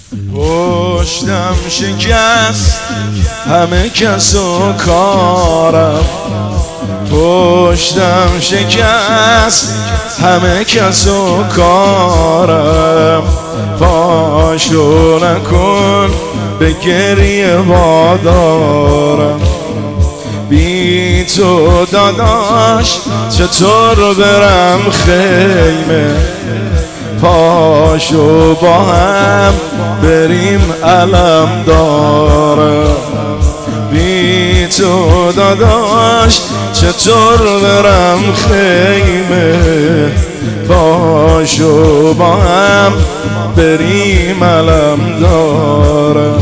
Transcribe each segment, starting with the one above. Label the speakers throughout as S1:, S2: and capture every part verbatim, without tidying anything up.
S1: پشتم شکست همه کس و کارم، پشتم شکست همه کس و کارم. پاشو نکن به گریه وادارم، بی تو داداش چطور برم خیمه. پاشو با هم بریم علم دارم، بی تو داداش چطور برم خیمه. پاشو با هم بریم علم دارم،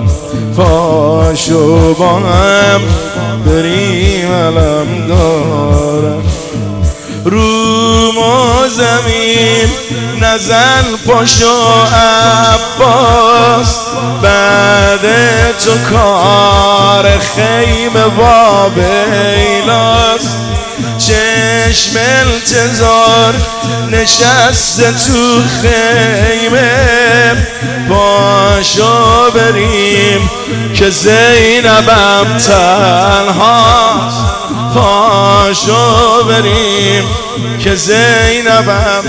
S1: پاشو با هم بریم علم دارم. روم و زمین نزن پاشو عباس، بعد تو کار خیمه با بیلاس. چشم انتظار نشسته تو خیمه، پاشو بریم که زینبم تنهاست. پاشو بریم که زینبم،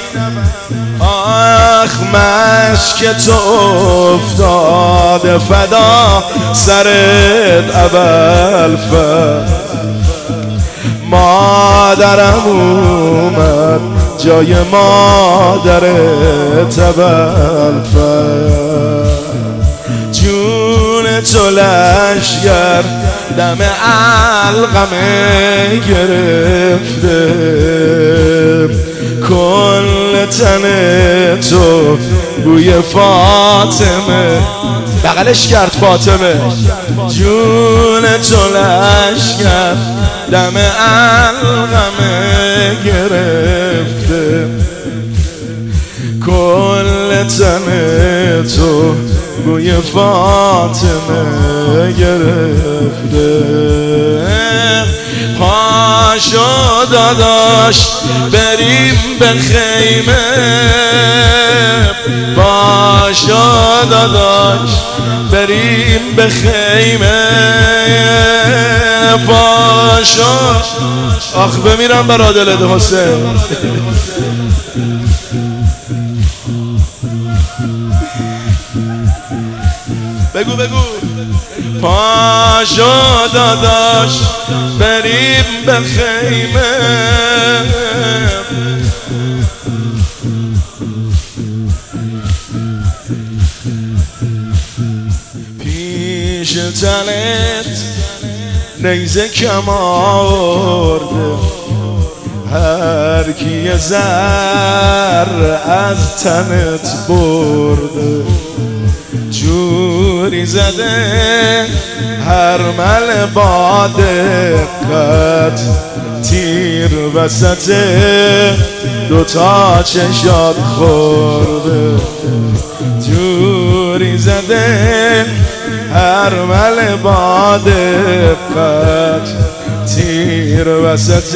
S1: آخ مشک تو افتاده فدا سرت ابوالفضل. مادرم اومد جای مادرت ابوالفضل. جون تو لشگر دم علقمه گرفته، کل تن تو بوی فاطمه، بغلش کرد فاطمه. جون تو لشگر دم علقمه گرفته، کل تن تو بوی فاطمه گرفته. پاشو داداش بریم به خیمه، پاشو داداش بریم به خیمه. پاشو آخ بمیرم برا دلت حسین. بگو بگو. پاشو داداش بریم به خیمه، پیش تنت نیزه کم آورده، هر کی زر از تنت برده. جوری زده هر مل با دقت، تیر وسط دوتا چشات خورده. جوری زده هر مل با دقت، تیر وسط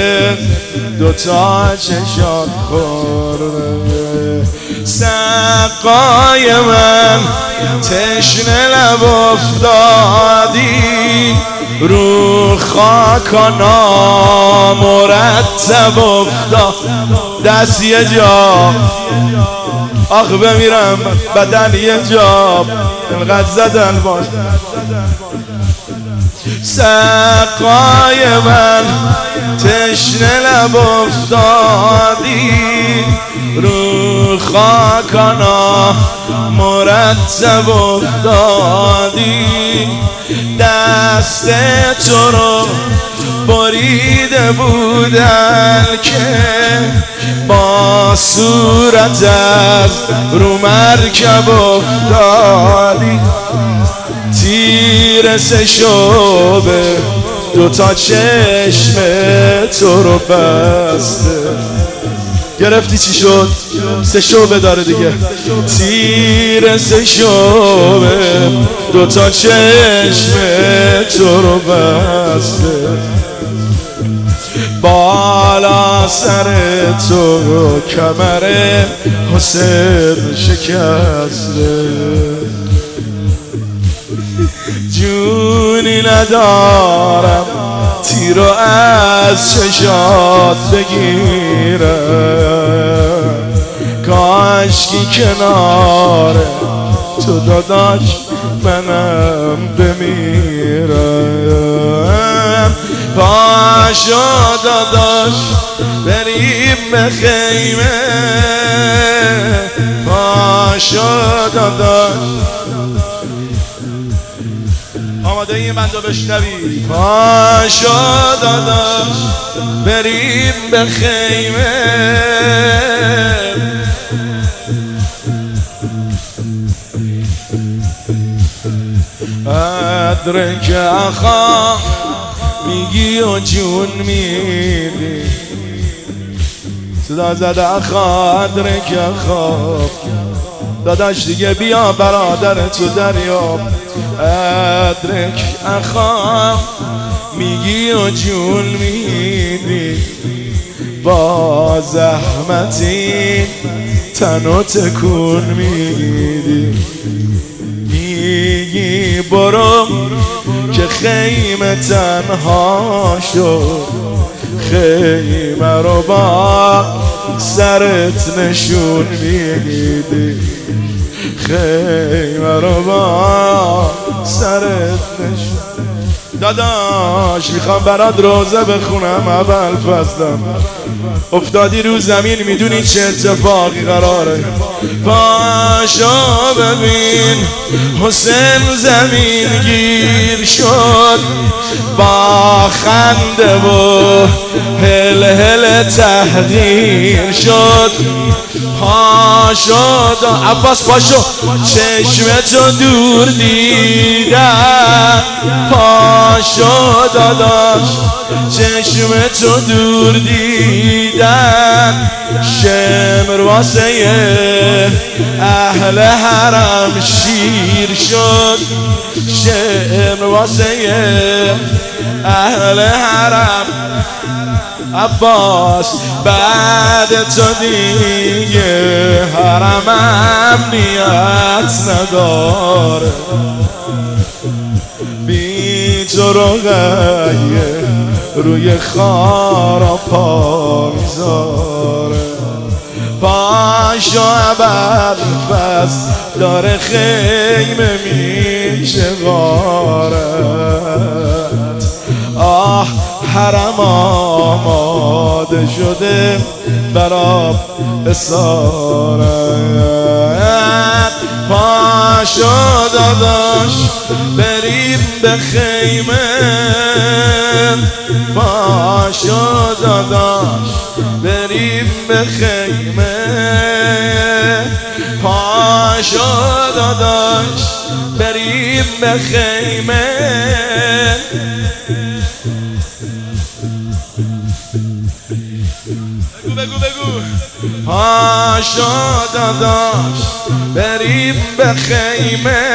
S1: دوتا چشات خورده. سقای من تشنه لب افتادی، رو خاکا نامرتب افتاد. دست یه جا آخ بمیرم بدن یه جا اینقدر زدن باش. سقای من تشنه لب افتادی، رو خاکانا مرتب افتادی. دست تو رو بریده بودن که با صورت از رو مرکب افتادی. تیر سه شعبه دوتا چشم تو رو بسته. گرفتی چی شد؟ سه شعبه داره دیگه. تیر سه شعبه دوتا چشم تو رو بسته. بالا سر تو کمر حسین شکسته، جونی ندارم تیرو از چشات بگیرم، کاشکی کنار تو داداش منم بمیرم. پاشو داداش بریم به خیمه، پاشو داداش آماده این بندو بشنوی. پاشو داداش بریم به خیمه، ادرک اخا میگی و جون میدی، صدا زده اخا ادرک اخا، داداش دیگه بیا برادر تو دریا. ادرک اخا میگی و جون میدی، با زحمتی تنو تکون میدی، میگی برو که خیمه تنها شد، خیمه رو با سرت نشون میدی، خیمه رو با سرت نشون. داداش میخوام برات روزه بخونم اول فصلم، افتادی رو زمین میدونی چه اتفاقی قراره. پاشو ببین حسین زمین گیر شد، با خنده و هل هل تحقیر شد. پاشو دا عباس پاشو چشمتو دور دیدم، پاشو داداش چشمتو دور دیدم، شمر واسه اهل حرم شیر شد، شمر واسه اهل حرم. عباس بعد تو دیگه حرم امنیت نداره، بی تو رقیه روی خارا پا میذاره. پاشو ابوالفضل داره خیمه میشه غارت، آه حرم آماده شده برا اسارت. پاشو داداش بریم به خیمه، پاشو داداش بریم به خیمه، پاشو داداش بریم به خیمه. بگو بگو بگو. پاشو داداش بریم به خیمه،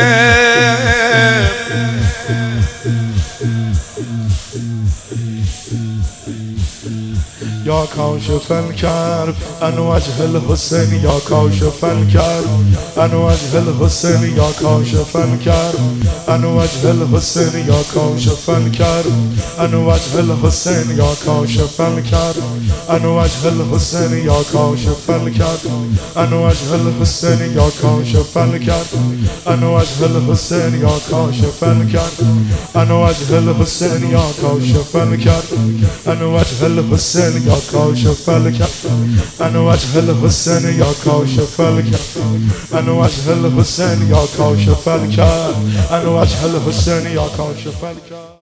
S1: یا کاشف الکرب عن وجه الحسین، یا کاشف الکرب عن وجه الحسین، یا کاشف الکرب عن وجه الحسین، یا کاشف الکرب عن وجه الحسین، یا کاشف الکرب عن وجه الحسین، یا کاشف الکرب عن وجه الحسین، یا کاشف الکرب عن وجه الحسین، یا کاشف الکرب عن وجه الحسین، یا کاشف الکرب عن وجه الحسین، یا کاشف الکرب عن وجه الحسین، یا کاشف الکرب عن وجه الحسین، یا کاشف الکرب عن وجه الحسین، یا کاشف الکرب.